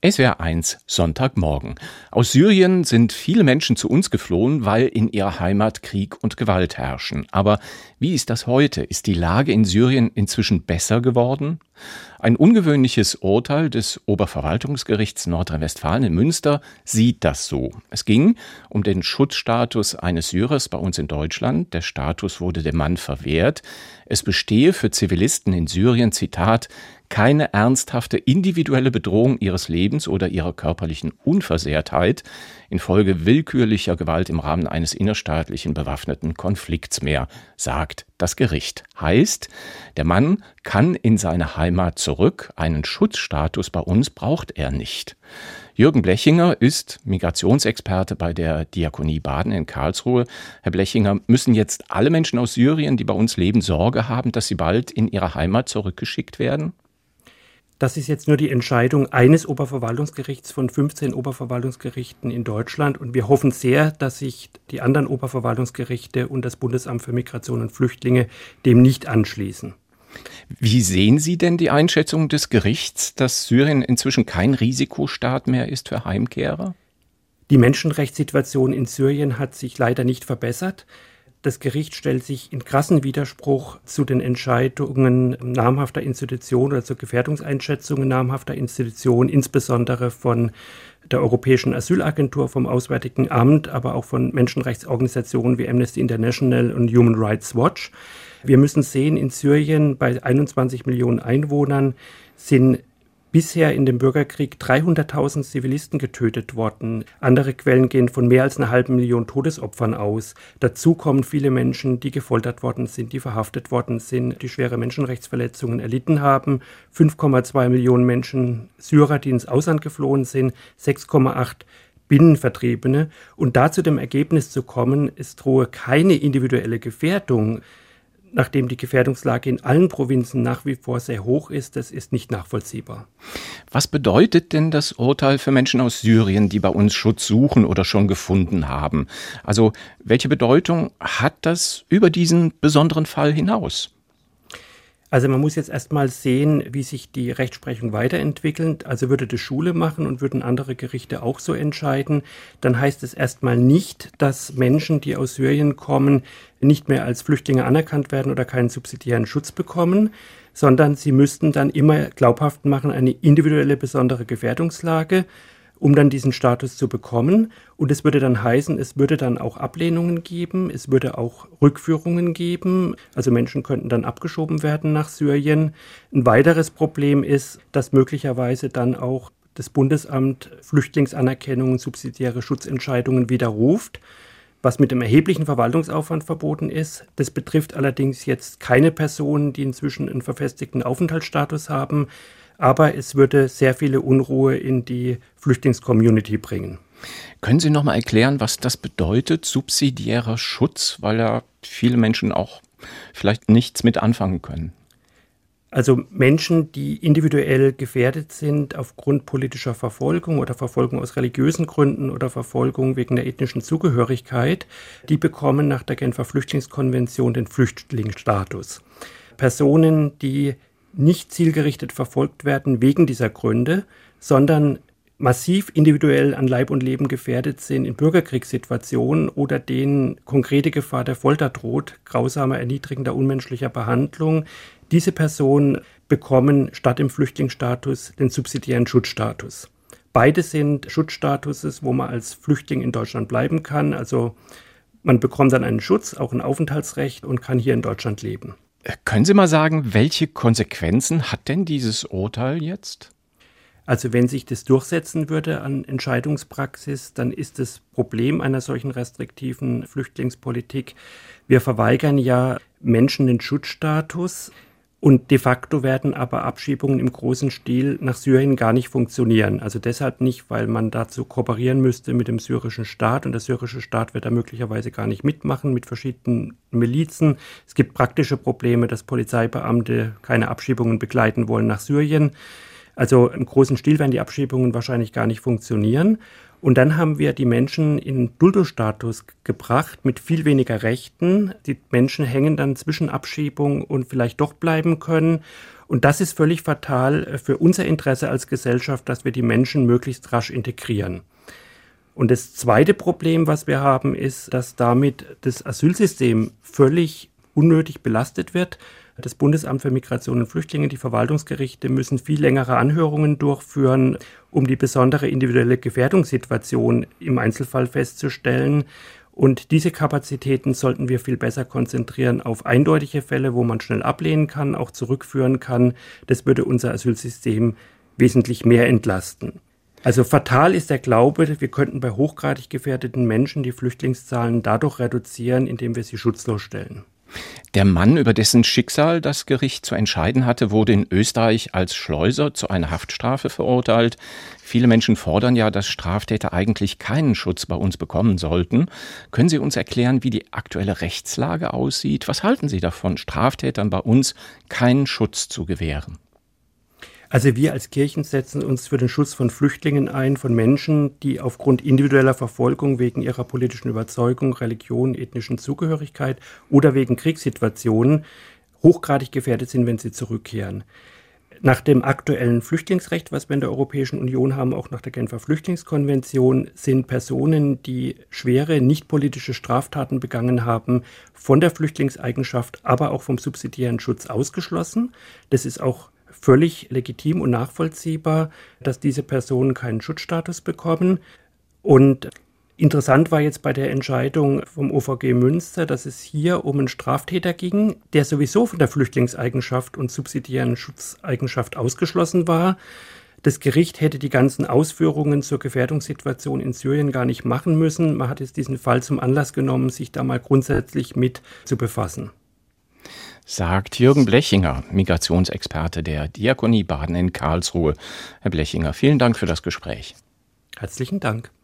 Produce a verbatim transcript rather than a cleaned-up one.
S W R eins Sonntagmorgen. Aus Syrien sind viele Menschen zu uns geflohen, weil in ihrer Heimat Krieg und Gewalt herrschen. Aber wie ist das heute? Ist die Lage in Syrien inzwischen besser geworden? Ein ungewöhnliches Urteil des Oberverwaltungsgerichts Nordrhein-Westfalen in Münster sieht das so. Es ging um den Schutzstatus eines Syrers bei uns in Deutschland. Der Status wurde dem Mann verwehrt. Es bestehe für Zivilisten in Syrien, Zitat, keine ernsthafte individuelle Bedrohung ihres Lebens oder ihrer körperlichen Unversehrtheit infolge willkürlicher Gewalt im Rahmen eines innerstaatlichen bewaffneten Konflikts mehr, sagt das Gericht. Heißt, der Mann kann in seine Heimat zurück, einen Schutzstatus bei uns braucht er nicht. Jürgen Blechinger ist Migrationsexperte bei der Diakonie Baden in Karlsruhe. Herr Blechinger, müssen jetzt alle Menschen aus Syrien, die bei uns leben, Sorge haben, dass sie bald in ihre Heimat zurückgeschickt werden? Das ist jetzt nur die Entscheidung eines Oberverwaltungsgerichts von fünfzehn Oberverwaltungsgerichten in Deutschland. Und wir hoffen sehr, dass sich die anderen Oberverwaltungsgerichte und das Bundesamt für Migration und Flüchtlinge dem nicht anschließen. Wie sehen Sie denn die Einschätzung des Gerichts, dass Syrien inzwischen kein Risikostaat mehr ist für Heimkehrer? Die Menschenrechtssituation in Syrien hat sich leider nicht verbessert. Das Gericht stellt sich in krassen Widerspruch zu den Entscheidungen namhafter Institutionen oder zur Gefährdungseinschätzungen namhafter Institutionen, insbesondere von der Europäischen Asylagentur, vom Auswärtigen Amt, aber auch von Menschenrechtsorganisationen wie Amnesty International und Human Rights Watch. Wir müssen sehen, in Syrien bei einundzwanzig Millionen Einwohnern sind bisher in dem Bürgerkrieg dreihunderttausend Zivilisten getötet worden. Andere Quellen gehen von mehr als einer halben Million Todesopfern aus. Dazu kommen viele Menschen, die gefoltert worden sind, die verhaftet worden sind, die schwere Menschenrechtsverletzungen erlitten haben. fünf Komma zwei Millionen Menschen, Syrer, die ins Ausland geflohen sind, sechs Komma acht Binnenvertriebene. Und da zu dem Ergebnis zu kommen, es drohe keine individuelle Gefährdung, nachdem die Gefährdungslage in allen Provinzen nach wie vor sehr hoch ist, das ist nicht nachvollziehbar. Was bedeutet denn das Urteil für Menschen aus Syrien, die bei uns Schutz suchen oder schon gefunden haben? Also welche Bedeutung hat das über diesen besonderen Fall hinaus? Also man muss jetzt erstmal sehen, wie sich die Rechtsprechung weiterentwickelt. Also würde das Schule machen und würden andere Gerichte auch so entscheiden, dann heißt es erstmal nicht, dass Menschen, die aus Syrien kommen, nicht mehr als Flüchtlinge anerkannt werden oder keinen subsidiären Schutz bekommen, sondern sie müssten dann immer glaubhaft machen, eine individuelle besondere Gefährdungslage, um dann diesen Status zu bekommen. Und es würde dann heißen, es würde dann auch Ablehnungen geben, es würde auch Rückführungen geben. Also Menschen könnten dann abgeschoben werden nach Syrien. Ein weiteres Problem ist, dass möglicherweise dann auch das Bundesamt Flüchtlingsanerkennung und subsidiäre Schutzentscheidungen widerruft, was mit einem erheblichen Verwaltungsaufwand verboten ist. Das betrifft allerdings jetzt keine Personen, die inzwischen einen verfestigten Aufenthaltsstatus haben, aber es würde sehr viele Unruhe in die Flüchtlingscommunity bringen. Können Sie noch mal erklären, was das bedeutet, subsidiärer Schutz, weil ja viele Menschen auch vielleicht nichts mit anfangen können? Also Menschen, die individuell gefährdet sind aufgrund politischer Verfolgung oder Verfolgung aus religiösen Gründen oder Verfolgung wegen der ethnischen Zugehörigkeit, die bekommen nach der Genfer Flüchtlingskonvention den Flüchtlingsstatus. Personen, die nicht zielgerichtet verfolgt werden wegen dieser Gründe, sondern massiv individuell an Leib und Leben gefährdet sind in Bürgerkriegssituationen oder denen konkrete Gefahr der Folter droht, grausamer, erniedrigender, unmenschlicher Behandlung. Diese Personen bekommen statt dem Flüchtlingsstatus den subsidiären Schutzstatus. Beide sind Schutzstatuses, wo man als Flüchtling in Deutschland bleiben kann. Also man bekommt dann einen Schutz, auch ein Aufenthaltsrecht und kann hier in Deutschland leben. Können Sie mal sagen, welche Konsequenzen hat denn dieses Urteil jetzt? Also wenn sich das durchsetzen würde an Entscheidungspraxis, dann ist das Problem einer solchen restriktiven Flüchtlingspolitik, wir verweigern ja Menschen den Schutzstatus und de facto werden aber Abschiebungen im großen Stil nach Syrien gar nicht funktionieren. Also deshalb nicht, weil man dazu kooperieren müsste mit dem syrischen Staat und der syrische Staat wird da möglicherweise gar nicht mitmachen mit verschiedenen Milizen. Es gibt praktische Probleme, dass Polizeibeamte keine Abschiebungen begleiten wollen nach Syrien. Also im großen Stil werden die Abschiebungen wahrscheinlich gar nicht funktionieren. Und dann haben wir die Menschen in Duldo-Status gebracht mit viel weniger Rechten. Die Menschen hängen dann zwischen Abschiebung und vielleicht doch bleiben können. Und das ist völlig fatal für unser Interesse als Gesellschaft, dass wir die Menschen möglichst rasch integrieren. Und das zweite Problem, was wir haben, ist, dass damit das Asylsystem völlig unnötig belastet wird. Das Bundesamt für Migration und Flüchtlinge, die Verwaltungsgerichte müssen viel längere Anhörungen durchführen, um die besondere individuelle Gefährdungssituation im Einzelfall festzustellen. Und diese Kapazitäten sollten wir viel besser konzentrieren auf eindeutige Fälle, wo man schnell ablehnen kann, auch zurückführen kann. Das würde unser Asylsystem wesentlich mehr entlasten. Also fatal ist der Glaube, wir könnten bei hochgradig gefährdeten Menschen die Flüchtlingszahlen dadurch reduzieren, indem wir sie schutzlos stellen. Der Mann, über dessen Schicksal das Gericht zu entscheiden hatte, wurde in Österreich als Schleuser zu einer Haftstrafe verurteilt. Viele Menschen fordern ja, dass Straftäter eigentlich keinen Schutz bei uns bekommen sollten. Können Sie uns erklären, wie die aktuelle Rechtslage aussieht? Was halten Sie davon, Straftätern bei uns keinen Schutz zu gewähren? Also wir als Kirchen setzen uns für den Schutz von Flüchtlingen ein, von Menschen, die aufgrund individueller Verfolgung wegen ihrer politischen Überzeugung, Religion, ethnischen Zugehörigkeit oder wegen Kriegssituationen hochgradig gefährdet sind, wenn sie zurückkehren. Nach dem aktuellen Flüchtlingsrecht, was wir in der Europäischen Union haben, auch nach der Genfer Flüchtlingskonvention, sind Personen, die schwere nichtpolitische Straftaten begangen haben, von der Flüchtlingseigenschaft, aber auch vom subsidiären Schutz ausgeschlossen. Das ist auch völlig legitim und nachvollziehbar, dass diese Personen keinen Schutzstatus bekommen. Und interessant war jetzt bei der Entscheidung vom O V G Münster, dass es hier um einen Straftäter ging, der sowieso von der Flüchtlingseigenschaft und subsidiären Schutzeigenschaft ausgeschlossen war. Das Gericht hätte die ganzen Ausführungen zur Gefährdungssituation in Syrien gar nicht machen müssen. Man hat jetzt diesen Fall zum Anlass genommen, sich da mal grundsätzlich mit zu befassen. Sagt Jürgen Blechinger, Migrationsexperte der Diakonie Baden in Karlsruhe. Herr Blechinger, vielen Dank für das Gespräch. Herzlichen Dank.